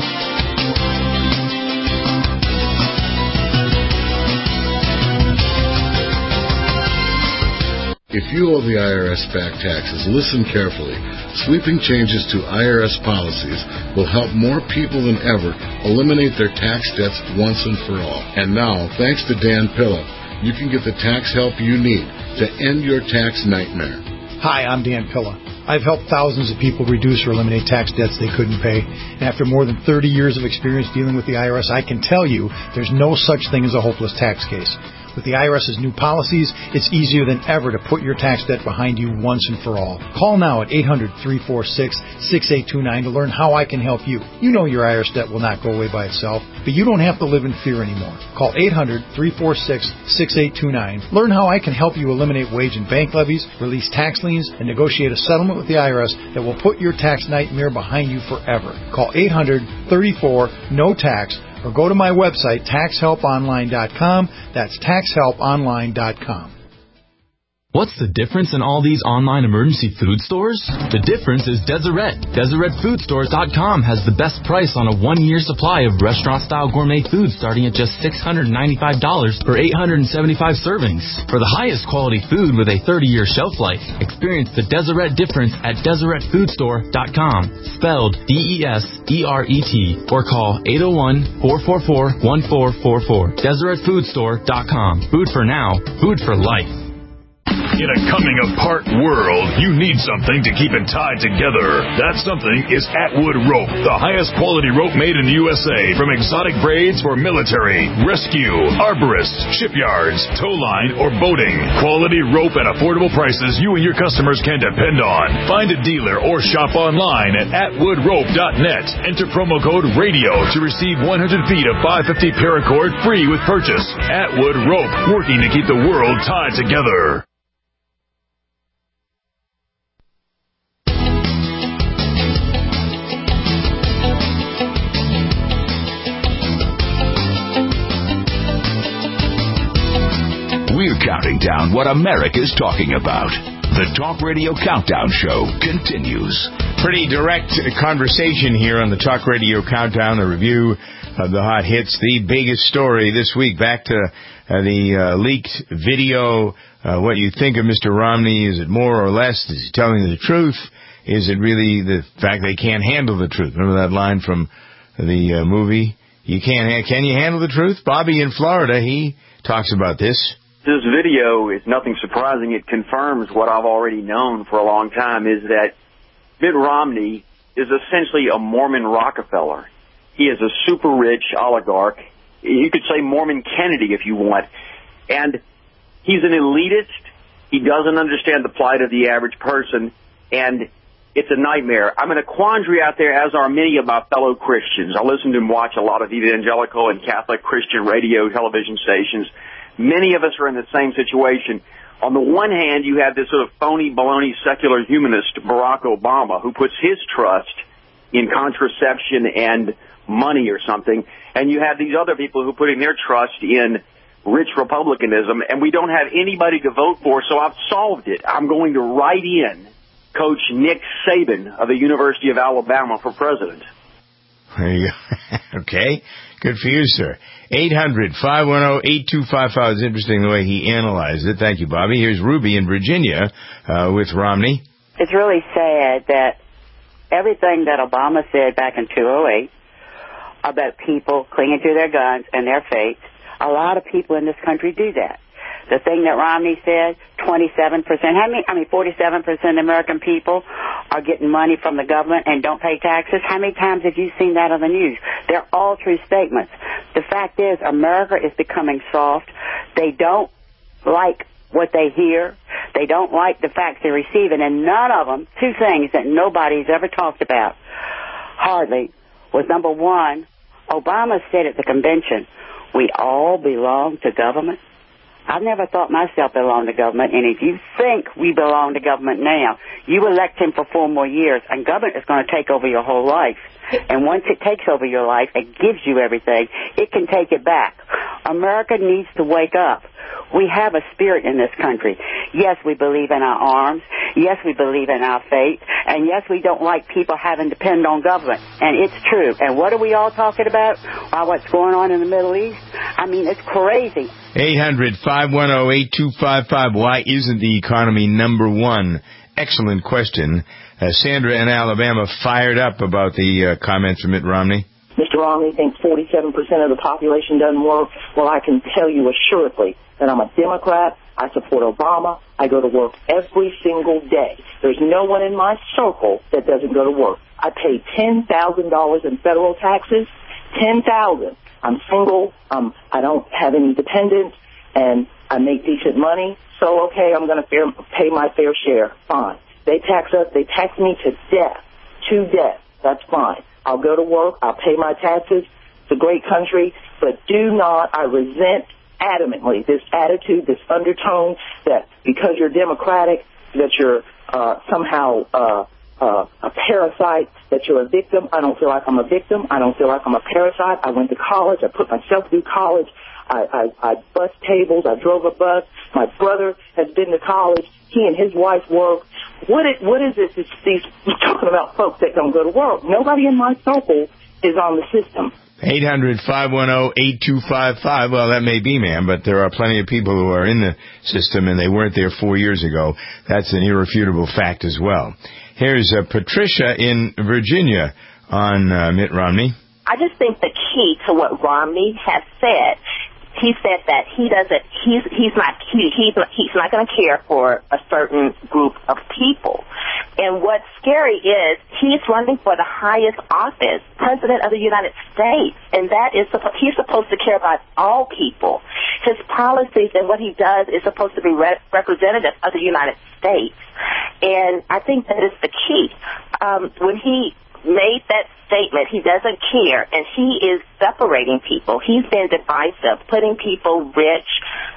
If you owe the I R S back taxes, listen carefully. Sweeping changes to I R S policies will help more people than ever eliminate their tax debts once and for all. And now, thanks to Dan Pilla, you can get the tax help you need to end your tax nightmare. Hi, I'm Dan Pilla. I've helped thousands of people reduce or eliminate tax debts they couldn't pay. And after more than thirty years of experience dealing with the I R S, I can tell you there's no such thing as a hopeless tax case. With the I R S's new policies, it's easier than ever to put your tax debt behind you once and for all. Call now at eight hundred, three four six, six eight two nine to learn how I can help you. You know your I R S debt will not go away by itself, but you don't have to live in fear anymore. Call eight hundred, three four six, six eight two nine. Learn how I can help you eliminate wage and bank levies, release tax liens, and negotiate a settlement with the I R S that will put your tax nightmare behind you forever. Call eight hundred, thirty-four, no tax or go to my website, tax help online dot com. That's tax help online dot com. What's the difference in all these online emergency food stores? The difference is Deseret. Deseret Food Stores dot com has the best price on a one-year supply of restaurant-style gourmet food starting at just six hundred ninety-five dollars for eight hundred seventy-five servings. For the highest quality food with a thirty-year shelf life, experience the Deseret difference at Deseret Food Store dot com, spelled D E S E R E T, or call eight oh one, four four four, one four four four. Deseret Food Store dot com. Food for now, food for life. In a coming-apart world, you need something to keep it tied together. That something is Atwood Rope, the highest quality rope made in the U S A, from exotic braids for military, rescue, arborists, shipyards, tow line, or boating. Quality rope at affordable prices you and your customers can depend on. Find a dealer or shop online at atwood rope dot net. Enter promo code RADIO to receive one hundred feet of five fifty paracord free with purchase. Atwood Rope, working to keep the world tied together. We're counting down what America's talking about. The Talk Radio Countdown Show continues. Pretty direct conversation here on the Talk Radio Countdown, a review of the hot hits. The biggest story this week, back to uh, the uh, leaked video. Uh, what you think of Mister Romney? Is it more or less? Is he telling the truth? Is it really the fact they can't handle the truth? Remember that line from the uh, movie? You can't. Can you handle the truth? Bobby in Florida, he talks about this. This video is nothing surprising. It confirms what I've already known for a long time, is that Mitt Romney is essentially a Mormon Rockefeller. He is a super rich oligarch. You could say Mormon Kennedy if you want. And he's an elitist. He doesn't understand the plight of the average person. And it's a nightmare. I'm in a quandary out there, as are many of my fellow Christians. I listen to and watch a lot of evangelical and Catholic Christian radio, television stations. Many of us are in the same situation. On the one hand, you have this sort of phony, baloney, secular humanist, Barack Obama, who puts his trust in contraception and money or something. And you have these other people who are putting their trust in rich republicanism. And we don't have anybody to vote for, so I've solved it. I'm going to write in Coach Nick Saban of the University of Alabama for president. There you go. Okay. Good for you, sir. eight hundred, five one zero, eight two five five. It's interesting the way he analyzed it. Thank you, Bobby. Here's Ruby in Virginia uh, with Romney. It's really sad that everything that Obama said back in two thousand eight about people clinging to their guns and their faith, a lot of people in this country do that. The thing that Romney said, twenty-seven percent, how many, I mean, forty-seven percent of American people are getting money from the government and don't pay taxes. How many times have you seen that on the news? They're all true statements. The fact is, America is becoming soft. They don't like what they hear. They don't like the facts they're receiving. And none of them, two things that nobody's ever talked about, hardly, was number one, Obama said at the convention, we all belong to government. I've never thought myself belonged to government, and if you think we belong to government now, you elect him for four more years, and government is going to take over your whole life. And once it takes over your life and gives you everything, it can take it back. America needs to wake up. We have a spirit in this country. Yes, we believe in our arms. Yes, we believe in our faith. And yes, we don't like people having to depend on government. And it's true. And what are we all talking about? Uh, what's going on in the Middle East? I mean, it's crazy. eight hundred, five one zero, eight two five five. Why isn't the economy number one? Excellent question. Uh, Sandra in Alabama fired up about the uh, comments from Mitt Romney. Mister Romney thinks forty-seven percent of the population doesn't work. Well, I can tell you assuredly that I'm a Democrat. I support Obama. I go to work every single day. There's no one in my circle that doesn't go to work. I pay ten thousand dollars in federal taxes. ten thousand dollars. I'm single. Um, I don't have any dependents, and I make decent money. So, okay, I'm going to pay my fair share. Fine. They tax us. They tax me to death. To death. That's fine. I'll go to work. I'll pay my taxes. It's a great country. But do not, I resent adamantly this attitude, this undertone that because you're Democratic, that you're uh, somehow uh, uh, a parasite, that you're a victim. I don't feel like I'm a victim. I don't feel like I'm a parasite. I went to college. I put myself through college. I, I, I bus tables. I drove a bus. My brother has been to college. He and his wife work. What is, what is this? It's these talking about folks that don't go to work. Nobody in my circle is on the system. eight hundred, five one zero, eight two five five. Well, that may be, ma'am, but there are plenty of people who are in the system and they weren't there four years ago. That's an irrefutable fact as well. Here's uh, Patricia in Virginia on uh, Mitt Romney. I just think the key to what Romney has said, he said that he doesn't, he's he's not he, he's not, he's not going to care for a certain group of people. And what's scary is he's running for the highest office, President of the United States, and that is he's supposed to care about all people. His policies and what he does is supposed to be re- representative of the United States, and I think that is the key. Um, when he made that statement, he doesn't care, and he is separating people. He's been divisive, putting people rich,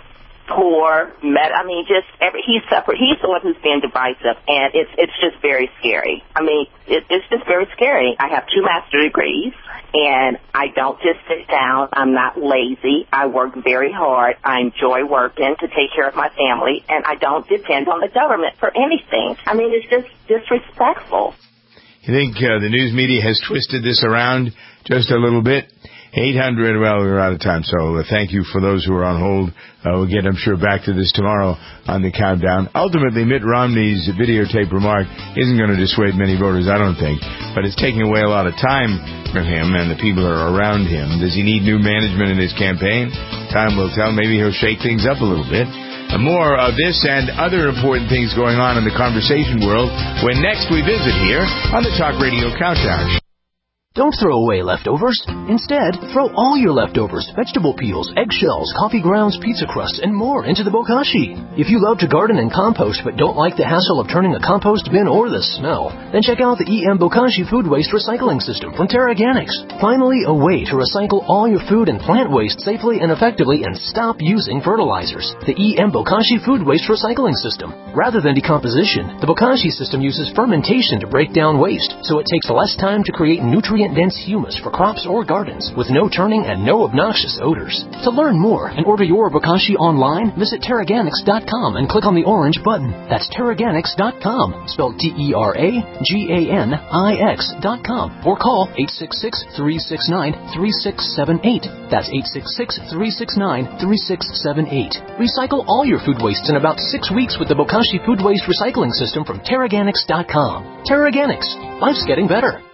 poor, met, I mean, just every, he's separate. He's the one who's being divisive, and it's it's just very scary. I mean, it, it's just very scary. I have two master's degrees, and I don't just sit down. I'm not lazy. I work very hard. I enjoy working to take care of my family, and I don't depend on the government for anything. I mean, it's just disrespectful. You think uh, the news media has twisted this around just a little bit? eight hundred, well, we're out of time, so uh, thank you for those who are on hold. Uh, we'll get, I'm sure, back to this tomorrow on the countdown. Ultimately, Mitt Romney's videotape remark isn't going to dissuade many voters, I don't think, but it's taking away a lot of time from him and the people who are around him. Does he need new management in his campaign? Time will tell. Maybe he'll shake things up a little bit. More of this and other important things going on in the conversation world when next we visit here on the Talk Radio Countdown. Don't throw away leftovers. Instead, throw all your leftovers, vegetable peels, eggshells, coffee grounds, pizza crusts, and more into the bokashi. If you love to garden and compost but don't like the hassle of turning a compost bin or the smell, then check out the E M Bokashi Food Waste Recycling System from TerraGanix. Finally, a way to recycle all your food and plant waste safely and effectively and stop using fertilizers. The E M Bokashi Food Waste Recycling System. Rather than decomposition, the Bokashi system uses fermentation to break down waste, so it takes less time to create nutrient dense humus for crops or gardens with no turning and no obnoxious odors. To learn more and order your bokashi online, visit Terraganix dot com and click on the orange button. That's Terraganix dot com, spelled T E R A G A N I X dot com, or call eight six six, three six nine, three six seven eight. That's eight six six, three six nine, three six seven eight. Recycle all your food wastes in about six weeks with the Bokashi Food Waste Recycling System from Terraganix dot com. Terraganix. Life's getting better.